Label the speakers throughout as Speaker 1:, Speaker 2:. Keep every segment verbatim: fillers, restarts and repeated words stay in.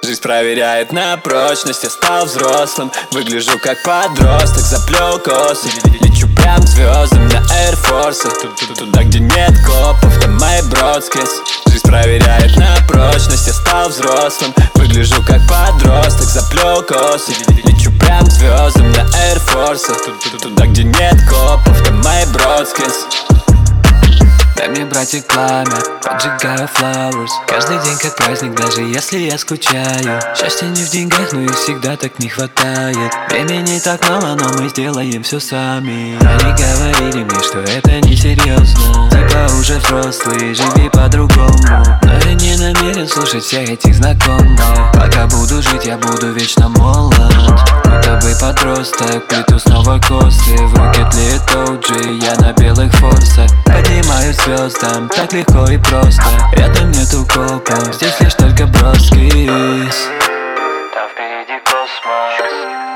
Speaker 1: Жизнь проверяет на прочность, я стал взрослым. Выгляжу как подросток, заплел косы. Лечу прям к звездам на Air Force. Туда, где нет копов, там мои бродскис. Жизнь проверяет на прочность, я стал взрослым. Выгляжу как подросток, заплел косы. Лечу прям к звездам на Air Force. Туда, где нет копов, там мои бродскис. Дай мне, братик, пламя, поджигаю flowers. Каждый день как праздник, даже если я скучаю. Счастье не в деньгах, но их всегда так не хватает. Времени так мало, но мы сделаем все сами. Они говорили мне, что это несерьезно. Типа уже взрослый, живи по-другому. Но я не намерен слушать всех этих знакомых. Пока буду жить, я буду вечно молод. Будто бы подросток, плету снова косы. В руке тлеет о джи, я на белых форсах. Поднимаюсь звездам, так легко и просто. Рядом нету копов, здесь лишь только броскис.
Speaker 2: Там впереди космос.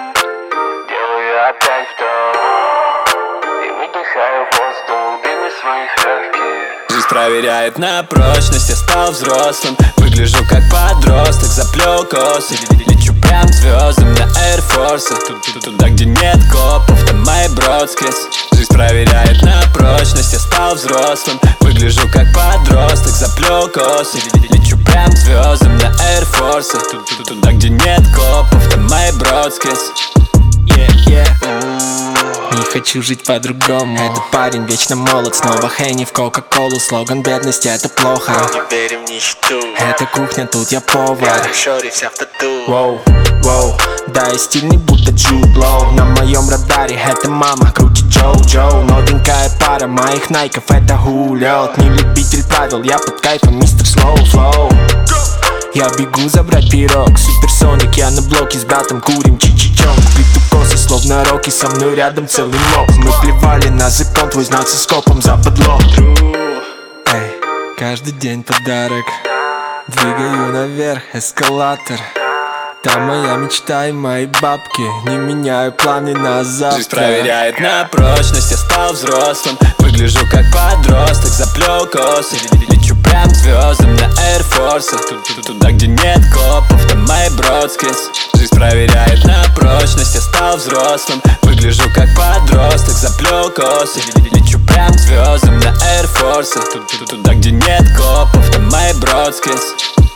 Speaker 2: Делаю опять вдох и выдыхаю воздух, дым из своих легких.
Speaker 1: Жизнь проверяет на прочность, я стал взрослым. Выгляжу как подросток, заплел косы. Лечу прям к звездам на Air Force. Туда, где нет копов, там мои бродскис. Жизнь проверяет на прочность, я стал взрослым. Выгляжу как подросток, заплел косы. Лечу прям к звездам на Air Force. Туда, где нет копов, там мои бродскис. Yeah, yeah.
Speaker 3: Не хочу жить по-другому. Этот парень вечно молод, снова Хенни в Кока-Колу. Слоган бедности — это плохо.
Speaker 2: Не верим в нищету.
Speaker 3: Это кухня, тут я повар.
Speaker 2: Рядом шори вся в тату.
Speaker 3: Воу, воу, да, я стильный, будто Джуд Лоу. На моем радаре это мама, крутит Джоу-Джоу. Новенькая пара моих найков — это хулиот. Не любитель правил, я под кайфом, мистер Слоу Флоу. Я бегу забрать пирог, суперсоник, я на блоке с братом курим чичичонг. Плету косы, словно Рокки, со мной рядом целый моб. Мы плевали на закон, твой знак со скопом за подлог. Эй, каждый день подарок. Двигаю наверх эскалатор. Там моя мечта и мои бабки. Не меняю планы на завтра.
Speaker 1: Жизнь проверяет на прочность, я стал взрослым. Выгляжу как подросток, заплел косы. Лечу прям к звездам на Air Force. Туда, где нет копов, там мои бродскис. Жизнь проверяет на прочность, я стал взрослым. Выгляжу как подросток, заплел косы. Лечу прям к звездам на Air Force. Туда, где нет копов, там мои бродскис.